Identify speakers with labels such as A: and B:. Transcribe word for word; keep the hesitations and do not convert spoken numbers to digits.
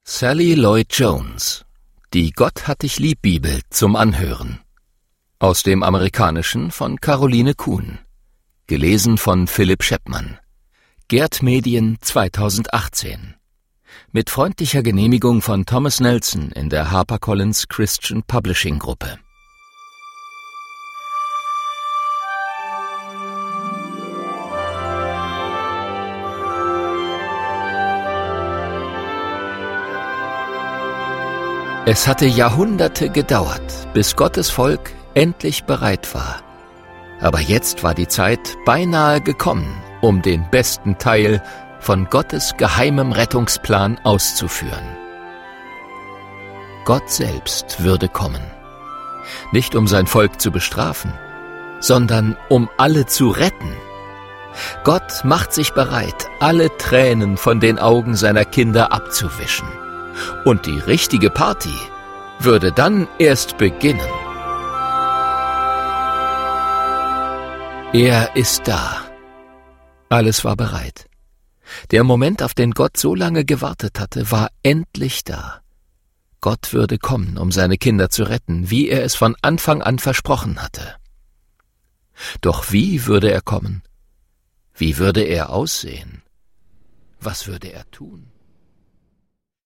A: Sally Lloyd Jones, die Gott hat dich lieb Bibel zum Anhören. Aus dem Amerikanischen von Caroline Kuhn. Gelesen von Philipp Scheppmann. Gerd Medien zweitausendachtzehn. Mit freundlicher Genehmigung von Thomas Nelson in der HarperCollins Christian Publishing Gruppe. Es hatte Jahrhunderte gedauert, bis Gottes Volk endlich bereit war. Aber jetzt war die Zeit beinahe gekommen, um den besten Teil von Gottes geheimem Rettungsplan auszuführen. Gott selbst würde kommen. Nicht um sein Volk zu bestrafen, sondern um alle zu retten. Gott macht sich bereit, alle Tränen von den Augen seiner Kinder abzuwischen. Und die richtige Party würde dann erst beginnen. Er ist da. Alles war bereit. Der Moment, auf den Gott so lange gewartet hatte, war endlich da. Gott würde kommen, um seine Kinder zu retten, wie er es von Anfang an versprochen hatte. Doch wie würde er kommen? Wie würde er aussehen? Was würde er tun?